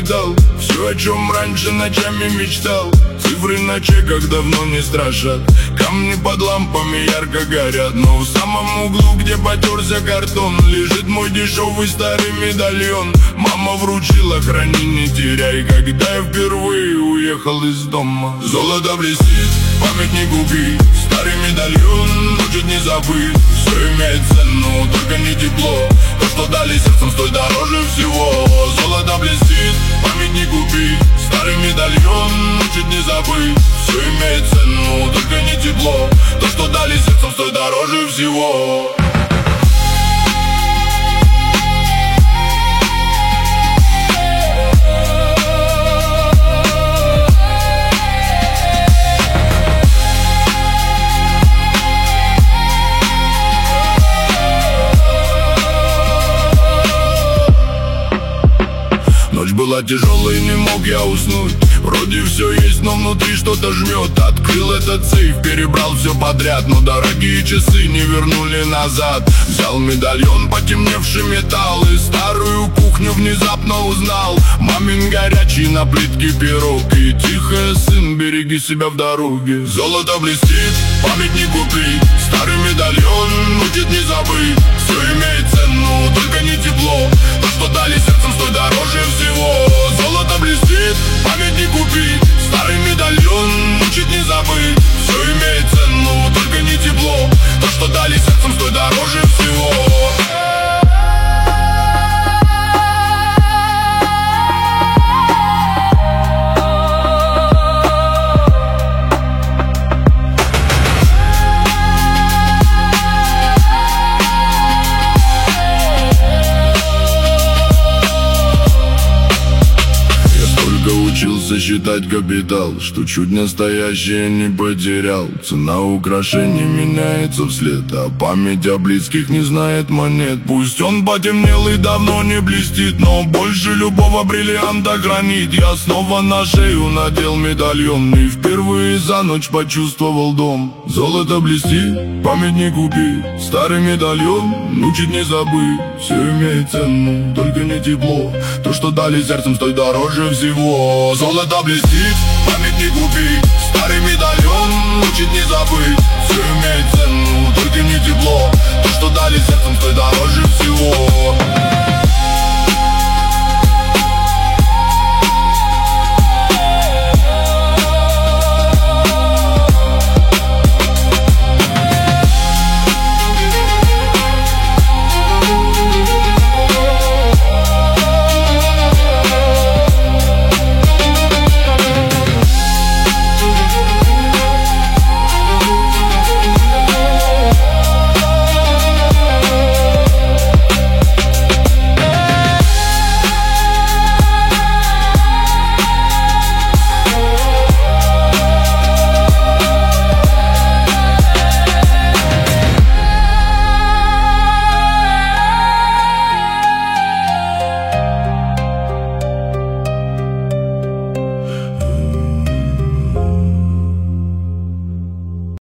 дал все, о чем раньше ночами мечтал. Цифры на чеках давно не страшат, камни под лампами ярко горят. Но в самом углу, где потерся картон, лежит мой дешевый старый медальон. Мама вручила, храни, не теряй, когда я впервые уехал из дома. Золото блестит, память не губи, старый медальон, чуть не забыть. Все имеет цену, только не тепло, то, что дали сердцем, стоит дороже всего. Золото блестит, память не губи, старый медальон, чуть не забыть. Все имеет цену, только не тепло, то, что дали сердцем, стоит дороже всего. Ночь была тяжелой, не мог я уснуть. Вроде все есть, но внутри что-то жмет. Открыл этот сейф, перебрал все подряд, но дорогие часы не вернули назад. Взял медальон, потемневший металл, и старую кухню внезапно узнал. Мамин горячий на плитке пирог, и тихая: сын, береги себя в дороге. Золото блестит, память не губи, старый медальон, учит не забыть. Все имеет цену, только не тепло, то, что дали сердцем, стоит дороже всего. Золото блестит, память не губи, старый медальон, учит не забыть. Все имеет цену, только не тепло, то, что дали сердцем, стоит дороже всего. Учился считать капитал, что чуть настоящее не потерял. Цена украшений меняется вслед, а память о близких не знает монет. Пусть он потемнел и давно не блестит, но больше любого бриллианта хранит. Я снова на шею надел медальон, и впервые за ночь почувствовал дом. Золото блестит, память не губи, старый медальон, учит не забыть. Все имеет цену, только не тепло, то, что дали сердцем, стоит дороже всего. Золото блестит, память не губи, старый медальон, учит не забыть. Все имеет цену, только не тепло, то, что дали сердцем, стоит дороже всего.